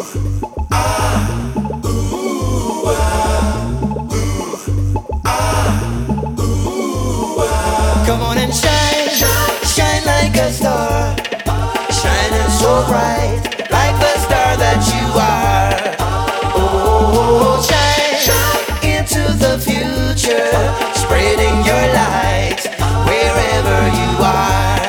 Come on and shine, shine like a star, shining so bright, like the star that you are. Oh, shine into the future, spreading your light wherever you are.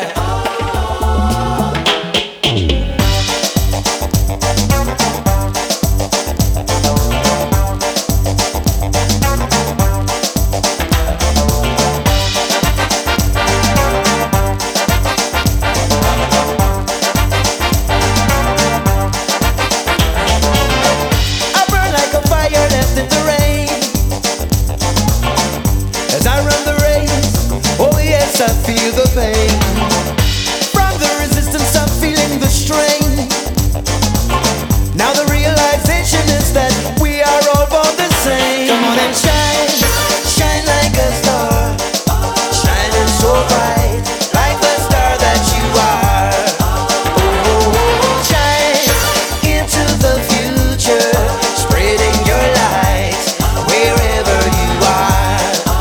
As I run the race, oh yes, I feel the pain. From the resistance, I'm feeling the strain. Now the realization is that we are all born the same. Come on and shine, shine like a star, shining so bright, like the star that you are. Oh, shine into the future, spreading your light wherever you are.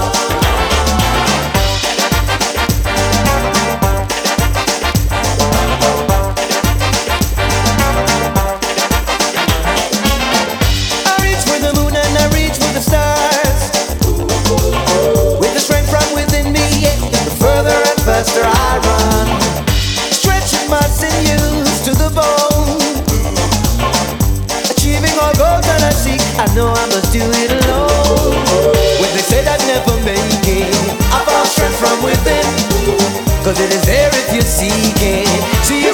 Faster I run, stretching my sinews to the bone, achieving all goals that I seek. I know I must do it alone. When they said I'd never make it, I found strength from within, 'cause it is there if you seek it. See,